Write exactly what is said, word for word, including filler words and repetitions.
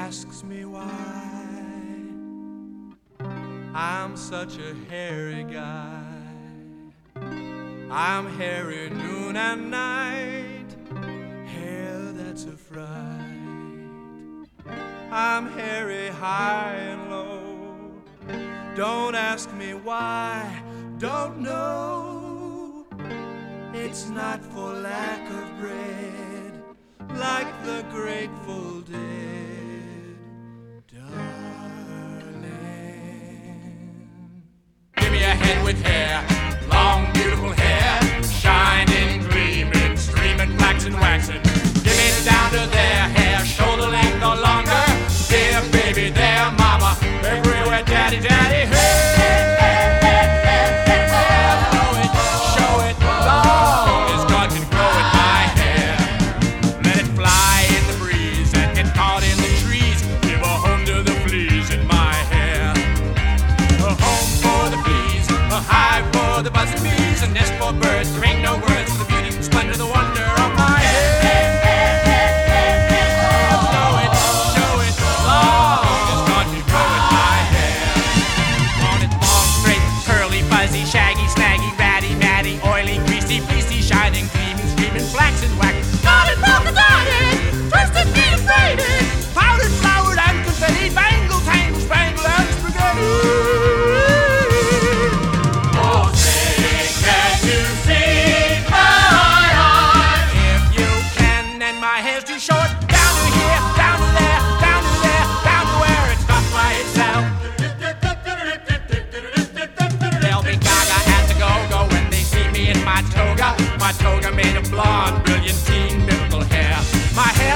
asks me why I'm such a hairy guy. I'm hairy noon and night, hair that's a fright. I'm hairy high and low. Don't ask me why, don't know. It's not for lack of bread, like the Grateful Dead, darling. Give me a head with hair, long beautiful hair, shining, gleaming, streaming, flaxen, waxing. Give it down to their hair, shoulder length no longer. Dear baby, dear mama, everywhere daddy, daddy, hey. Show it, show it, long as God can grow in my hair. Let it fly in the breeze and get caught in the trees. Give a home to the fleas in my hair. A home for the fleas, a hive for the buzzing bees, a nest for birds. There ain't no words for the beauty and splendor, the wonder of my hair. Show it, show it, long as God can grow in my hair. Want it long, straight, curly, fuzzy, shaggy, snaggy, ratty, matty, oily, greasy, fleecy, shining, gleaming, streaming, flaxen, wax. Knotted, polka dotted, twisted, beat, braided, powdered, flowered, and confetti, bangled, tangled, spangled, and spaghetti. Oh, say, can you see my heart? If you can, and my hair's too short, down to here, down to there, down to there, down to where it stops by itself. They'll be gaga at the go-go when they see me in my toga. My toga made of blonde, brilliantine, biblical hair. My hair